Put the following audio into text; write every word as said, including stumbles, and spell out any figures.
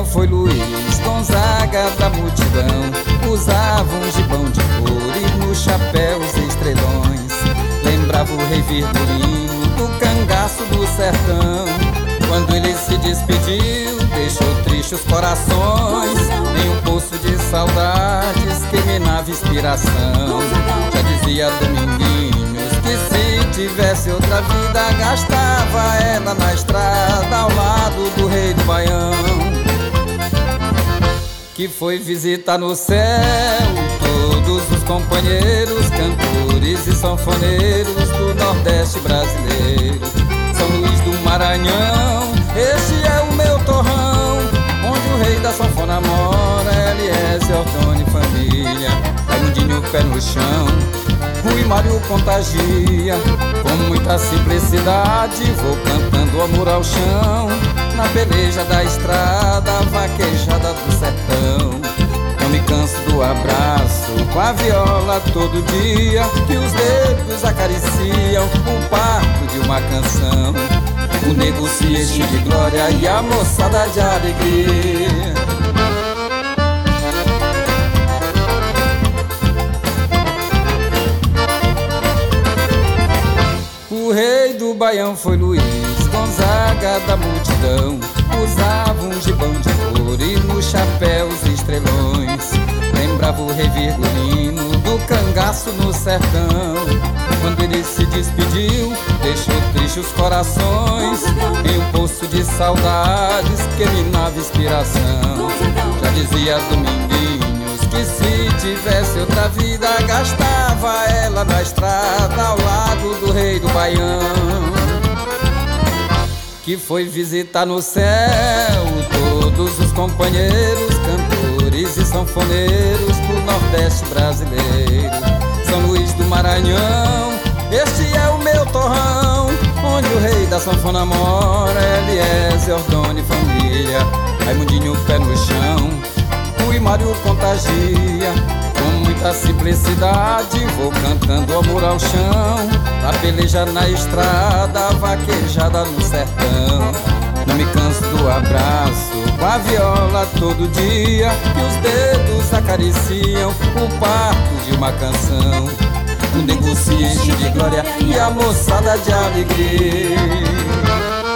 foi Luiz Gonzaga da multidão. Usava um gibão de couro e nos chapéus estrelões. Lembrava o rei Virgulino do cangaço do sertão. Quando ele se despediu, deixou tristes os corações. Em um poço de saudades que minava inspiração. Já dizia Dominguinhos que se tivesse outra vida, gastava ela na estrada ao lado do rei do Baião, que foi visitar no céu todos os companheiros, cantores e sanfoneiros do Nordeste brasileiro. São Luís do Maranhão, este é o meu torrão, onde o rei da sanfona mora, Eliézer, Ordone e família. Raimundinho pé no chão, Rui Mário contagia, com muita simplicidade vou cantando amor ao chão. Na peleja da estrada, vaquejada do sertão. Não me canso do abraço com a viola todo dia, que os dedos acariciam o parto de uma canção. O nego se enche de glória e a moçada de alegria. O rei do Baião foi Luiz Gonzaga da multidão. Usava um gibão de couro e nos chapéus estrelões. Lembrava o rei Virgulino do cangaço no sertão. Quando ele se despediu, deixou tristes os corações. Em um poço de saudades que minava inspiração. Já dizia Dominguinhos que se tivesse outra vida, gastava ela na estrada ao lado do rei do Baião, que foi visitar no céu todos os companheiros, cantores e sanfoneiros do Nordeste brasileiro. São Luís do Maranhão, este é o meu torrão, onde o rei da sanfona mora, Eliézer, Ordone e família. Raimundinho pé no chão, Rui Mário contagia, com muita simplicidade vou cantando amor ao chão. A peleja na estrada, vaquejada no sertão. Não me canso do abraço com a viola todo dia, que os dedos acariciam o parto de uma canção. O nego se enche de glória e a moçada de alegria.